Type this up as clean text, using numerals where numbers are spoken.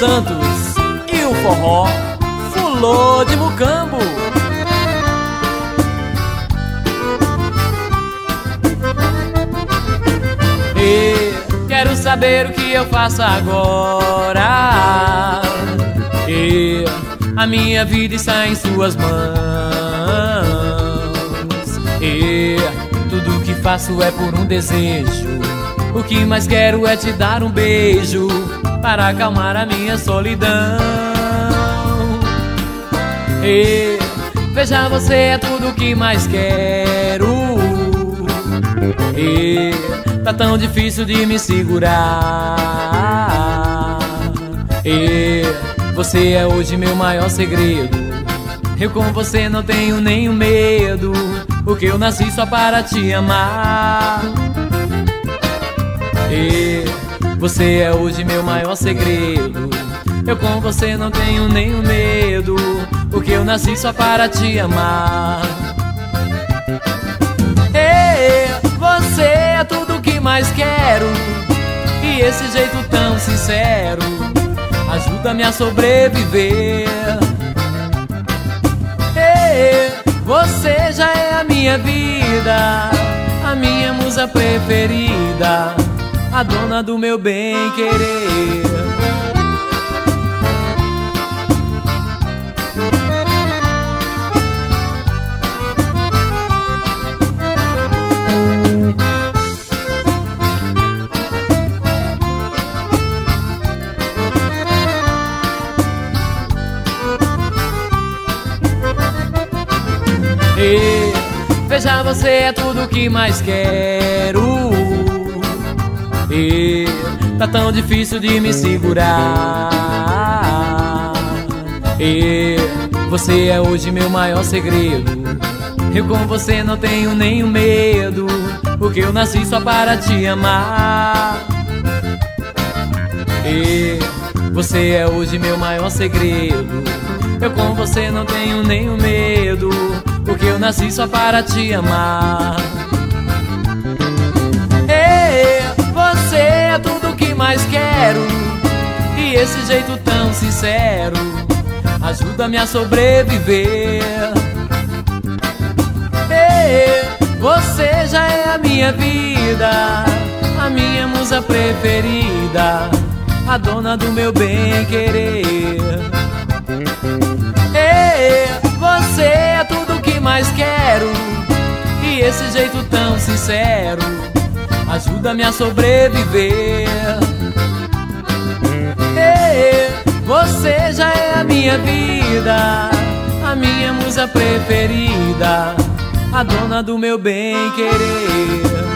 Santos e o forró Fulô de Mucambo. E quero saber o que eu faço agora. E a minha vida está em suas mãos. E tudo que faço é por um desejo. O que mais quero é te dar um beijo para acalmar a minha solidão. E veja, você é tudo o que mais quero. E tá tão difícil de me segurar. E você é hoje meu maior segredo. Eu com você não tenho nenhum medo, porque eu nasci só para te amar. E você é hoje meu maior segredo. Eu com você não tenho nenhum medo, porque eu nasci só para te amar. E você é tudo o que mais quero. E esse jeito tão sincero ajuda-me a sobreviver. E você já é a minha vida, a minha musa preferida, a dona do meu bem-querer. E veja, você é tudo o que mais quero. E tá tão difícil de me segurar. E você é hoje meu maior segredo. Eu com você não tenho nenhum medo, porque eu nasci só para te amar. E você é hoje meu maior segredo. Eu com você não tenho nenhum medo, porque eu nasci só para te amar. E você é tudo o que mais quero. E esse jeito tão sincero ajuda-me a sobreviver. E você já é a minha vida, a minha musa preferida, a dona do meu bem-querer. E você é tudo o que mais quero. E esse jeito tão sincero ajuda-me a sobreviver. E você já é a minha vida, a minha musa preferida, a dona do meu bem-querer.